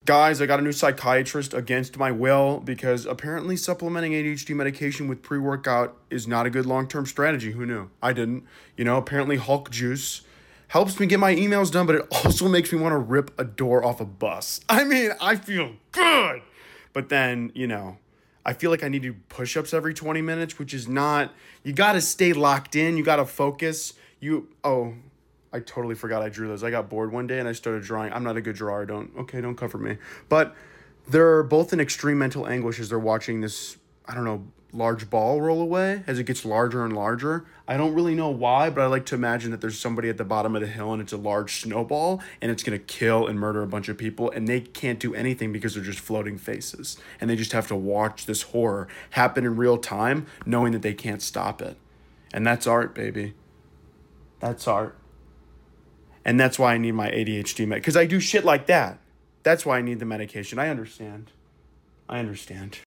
Guys, I got a new psychiatrist against my will because apparently supplementing ADHD medication with pre-workout is not a good long-term strategy. Who knew? I didn't. Apparently Hulk juice helps me get my emails done, but it also makes me want to rip a door off a bus. I mean, I feel good. But then, I feel like I need to do push-ups every 20 minutes, which is not, you got to stay locked in. You got to focus. I totally forgot I drew those. I got bored one day and I started drawing. I'm not a good drawer. Don't cover me. But they're both in extreme mental anguish as they're watching this, I don't know, large ball roll away as it gets larger and larger. I don't really know why, but I like to imagine that there's somebody at the bottom of the hill and it's a large snowball and it's going to kill and murder a bunch of people and they can't do anything because they're just floating faces. And they just have to watch this horror happen in real time, knowing that they can't stop it. And that's art, baby. That's art. And that's why I need my ADHD because I do shit like that. That's why I need the medication. I understand.